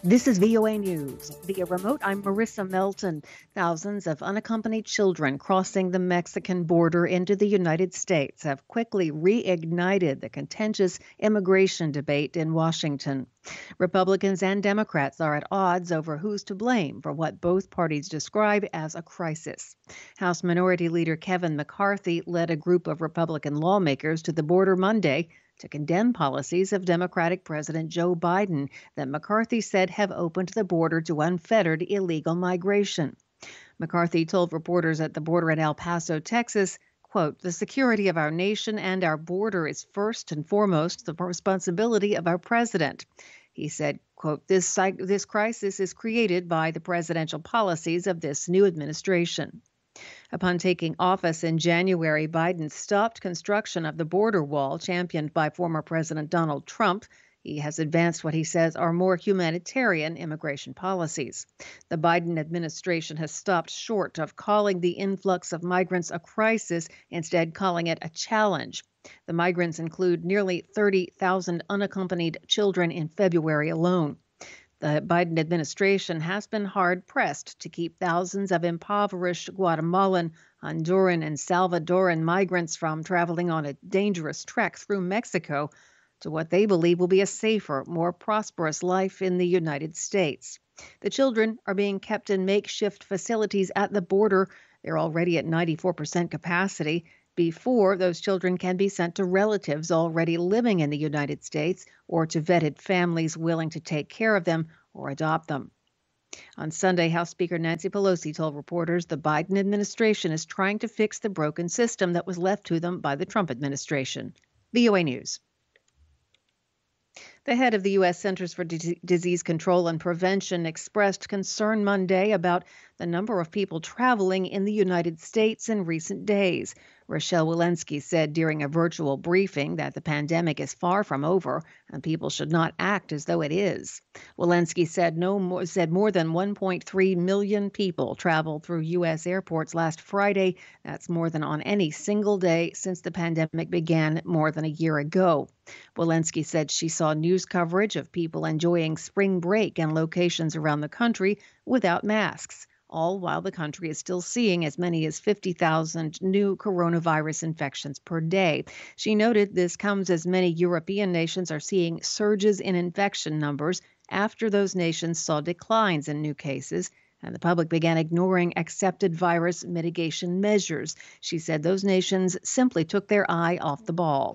This is VOA News. Via remote, I'm Marissa Melton. Thousands of unaccompanied children crossing the Mexican border into the United States have quickly reignited the contentious immigration debate in Washington. Republicans and Democrats are at odds over who's to blame for what both parties describe as a crisis. House Minority Leader Kevin McCarthy led a group of Republican lawmakers to the border Monday to condemn policies of Democratic President Joe Biden that McCarthy said have opened the border to unfettered illegal migration. McCarthy told reporters at the border in El Paso, Texas, quote, "The security of our nation and our border is first and foremost the responsibility of our president." He said, quote, this crisis is created by the presidential policies of this new administration. Upon taking office in January, Biden stopped construction of the border wall championed by former President Donald Trump. He has advanced what he says are more humanitarian immigration policies. The Biden administration has stopped short of calling the influx of migrants a crisis, instead calling it a challenge. The migrants include nearly 30,000 unaccompanied children in February alone. The Biden administration has been hard-pressed to keep thousands of impoverished Guatemalan, Honduran, and Salvadoran migrants from traveling on a dangerous trek through Mexico to what they believe will be a safer, more prosperous life in the United States. The children are being kept in makeshift facilities at the border. They're already at 94% capacity. Before those children can be sent to relatives already living in the United States or to vetted families willing to take care of them or adopt them. On Sunday, House Speaker Nancy Pelosi told reporters the Biden administration is trying to fix the broken system that was left to them by the Trump administration. VOA News. The head of the U.S. Centers for Disease Control and Prevention expressed concern Monday about the number of people traveling in the United States in recent days. Rochelle Walensky said during a virtual briefing that the pandemic is far from over and people should not act as though it is. Walensky said more than 1.3 million people traveled through U.S. airports last Friday. That's more than on any single day since the pandemic began more than a year ago. Walensky said she saw news coverage of people enjoying spring break in locations around the country without masks, all while the country is still seeing as many as 50,000 new coronavirus infections per day. She noted this comes as many European nations are seeing surges in infection numbers after those nations saw declines in new cases and the public began ignoring accepted virus mitigation measures. She said those nations simply took their eye off the ball.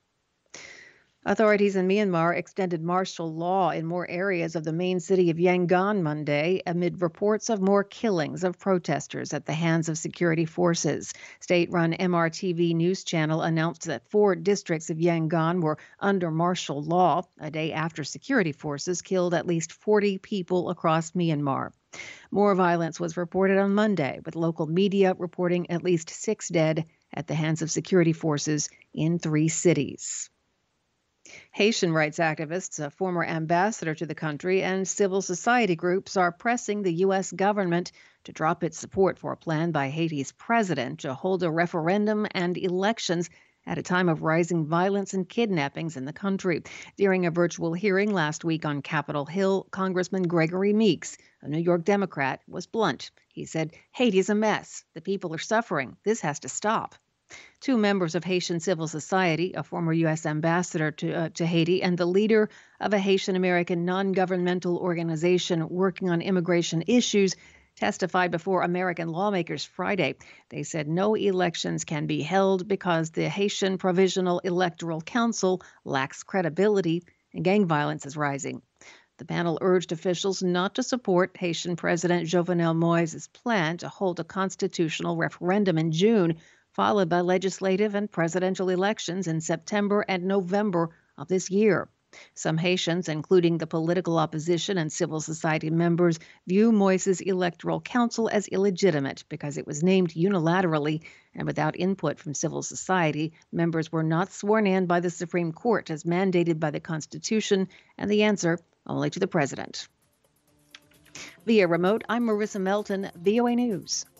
Authorities in Myanmar extended martial law in more areas of the main city of Yangon Monday amid reports of more killings of protesters at the hands of security forces. State-run MRTV news channel announced that 4 districts of Yangon were under martial law a day after security forces killed at least 40 people across Myanmar. More violence was reported on Monday, with local media reporting at least 6 dead at the hands of security forces in 3 cities. Haitian rights activists, a former ambassador to the country, and civil society groups are pressing the U.S. government to drop its support for a plan by Haiti's president to hold a referendum and elections at a time of rising violence and kidnappings in the country. During a virtual hearing last week on Capitol Hill, Congressman Gregory Meeks, a New York Democrat, was blunt. He said, "Haiti's a mess. The people are suffering. This has to stop." 2 members of Haitian civil society, a former U.S. ambassador to Haiti, and the leader of a Haitian-American non-governmental organization working on immigration issues, testified before American lawmakers Friday. They said no elections can be held because the Haitian Provisional Electoral Council lacks credibility and gang violence is rising. The panel urged officials not to support Haitian President Jovenel Moïse's plan to hold a constitutional referendum in June, followed by legislative and presidential elections in September and November of this year. Some Haitians, including the political opposition and civil society members, view Moïse's electoral council as illegitimate because it was named unilaterally and without input from civil society. Members were not sworn in by the Supreme Court as mandated by the Constitution, and the answer only to the president. Via remote, I'm Marissa Melton, VOA News.